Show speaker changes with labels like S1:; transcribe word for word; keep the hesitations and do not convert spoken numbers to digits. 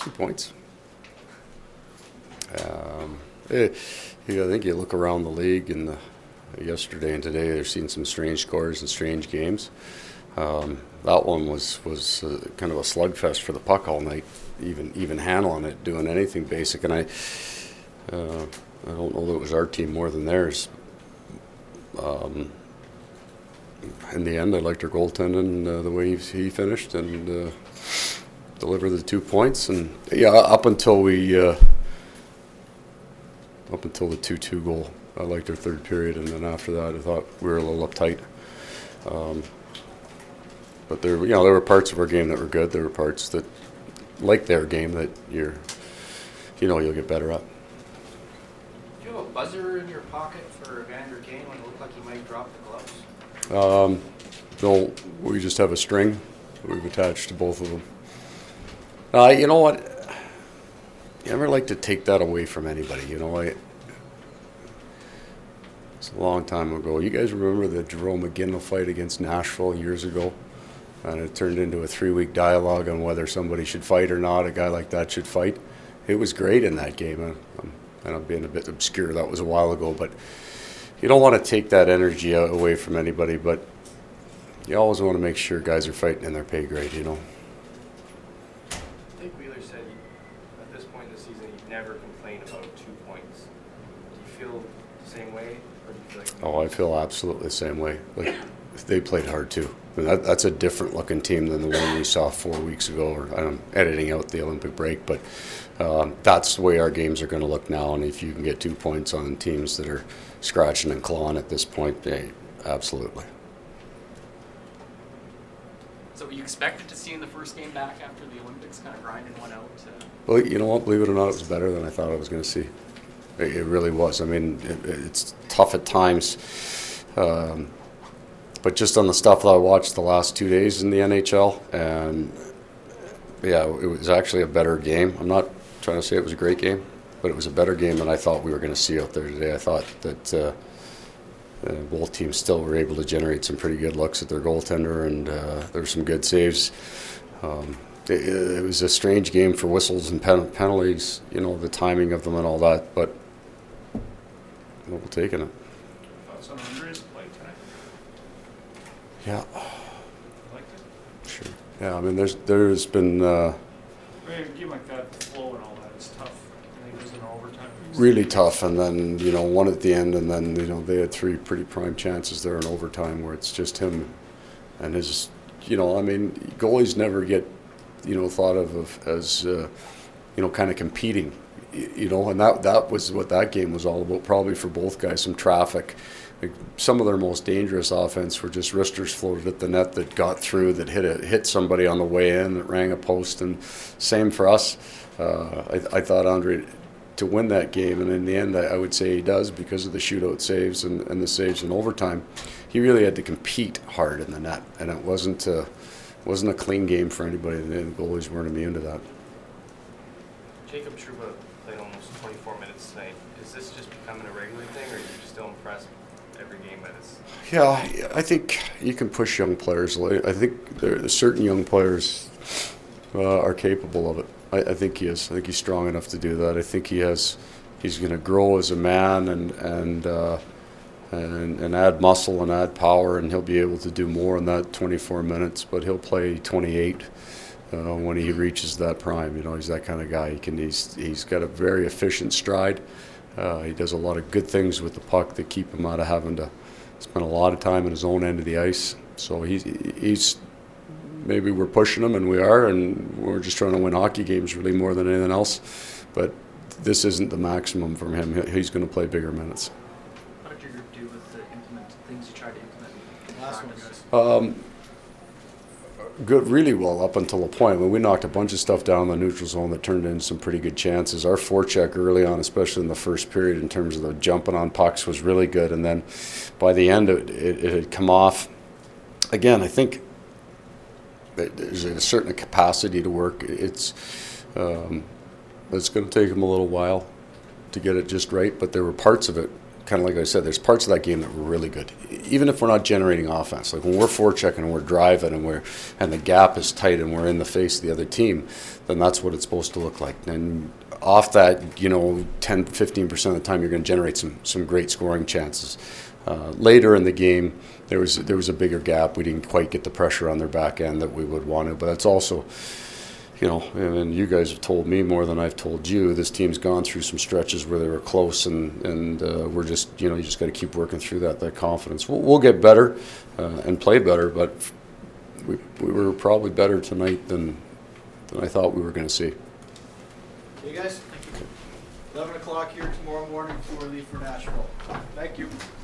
S1: Two points. Um, eh, yeah, I think you look around the league, and the, yesterday and today, they've seen some strange scores and strange games. Um, that one was was uh, kind of a slugfest for the puck all night, even even handling it, doing anything basic. And I uh, I don't know that it was our team more than theirs. Um, in the end, I liked our goaltending, uh, the way he, he finished, and uh, delivered the two points. And yeah, up until we uh, up until the two two goal, I liked our third period, and then after that, I thought we were a little uptight. Um, But there, you know, there were parts of our game that were good. There were parts that, like their game, that you're, you know, you'll get better at.
S2: Do you have a buzzer in your pocket for Evander Kane when it looked like he might drop the gloves?
S1: Um, no, we just have a string we've attached to both of them. Uh, you know what? You never like to take that away from anybody. You know, I. It's a long time ago. You guys remember the Jerome McGinley fight against Nashville years ago? And it turned into a three-week dialogue on whether somebody should fight or not, a guy like that should fight. It was great in that game. I'm, and I'm being a bit obscure. That was a while ago. But you don't want to take that energy away from anybody. But you always want to make sure guys are fighting in their pay grade, you know.
S2: I think Wheeler said he, at this point in the season he'd never complain about two points. Do you feel the same way? Or do you feel like
S1: oh, I feel absolutely the same way. Like, they played hard too. I mean, that, that's a different looking team than the one we saw four weeks ago. Or I'm editing out the Olympic break, but um, that's the way our games are going to look now. And if you can get two points on teams that are scratching and clawing at this point, hey, absolutely.
S3: So you expected to see in the first game back after the Olympics, kind of grinding one out? Uh...
S1: Well, you know what? Believe it or not, it was better than I thought I was going to see. It, it really was. I mean, it, it's tough at times. Um, But just on the stuff that I watched the last two days in the N H L, and yeah, it was actually a better game. I'm not trying to say it was a great game, but it was a better game than I thought we were going to see out there today. I thought that uh, uh, both teams still were able to generate some pretty good looks at their goaltender, and uh, there were some good saves. Um, it, it was a strange game for whistles and pen- penalties, you know, the timing of them and all that, but we'll take it.
S4: Thoughts on Andre's play tonight?
S1: Yeah.
S4: Liked it?
S1: Sure. Yeah, I mean, there's there's been uh,
S4: I mean, a game like that, the flow and all that is tough. I think it was in overtime.
S1: really tough, and then, you know, one at the end, and then, you know, they had three pretty prime chances there in overtime where it's just him and his, you know, I mean, goalies never get, you know, thought of, of as, uh, you know, kind of competing, you know, and that that was what that game was all about, probably for both guys, some traffic. Like, some of their most dangerous offense were just wristers floated at the net that got through, that hit a, hit somebody on the way in, that rang a post, and same for us. Uh, I, I thought Andre, to win that game, and in the end I, I would say he does because of the shootout saves and, and the saves in overtime, he really had to compete hard in the net, and it wasn't a, wasn't a clean game for anybody. The goalies weren't immune to that.
S2: Jacob Trouba played almost twenty-four minutes tonight. Is this just becoming a regular thing, or are you still impressed every game that it's...
S1: Yeah, I think you can push young players. I think there are certain young players uh, are capable of it. I, I think he is. I think he's strong enough to do that. I think he has. He's going to grow as a man and and, uh, and and add muscle and add power, and he'll be able to do more in that twenty-four minutes. But he'll play twenty-eight uh, when he reaches that prime. You know, he's that kind of guy. He can. He's he's got a very efficient stride. Uh, he does a lot of good things with the puck that keep him out of having to spend a lot of time in his own end of the ice. So he's he's maybe we're pushing him, and we are, and we're just trying to win hockey games really more than anything else. But this isn't the maximum from him. He's going to play bigger minutes.
S3: What did your group do with the implement things you tried to implement in
S4: Last one,
S3: practice?
S4: guys.
S1: Um, good, really well up until a point when we knocked a bunch of stuff down in the neutral zone that turned into some pretty good chances. Our forecheck early on, especially in the first period, in terms of the jumping on pucks, was really good, and then by the end it, it, it had come off. Again, I think there's a certain capacity to work. It's um, it's going to take him a little while to get it just right, but there were parts of it kind of like I said, there's parts of that game that were really good. Even if we're not generating offense, like when we're forechecking and we're driving and we're and the gap is tight and we're in the face of the other team, then that's what it's supposed to look like. And off that, you know, ten, fifteen percent of the time, you're going to generate some some great scoring chances. Uh, later in the game, there was there was a bigger gap. We didn't quite get the pressure on their back end that we would want to. But that's also, you know, and you guys have told me more than I've told you, this team's gone through some stretches where they were close, and, and uh, we're just, you know, you just got to keep working through that, that confidence. We'll, we'll get better uh, and play better, but we, we were probably better tonight than, than I thought we were going to see.
S5: Okay, guys? eleven o'clock here tomorrow morning before we leave for Nashville. Thank you.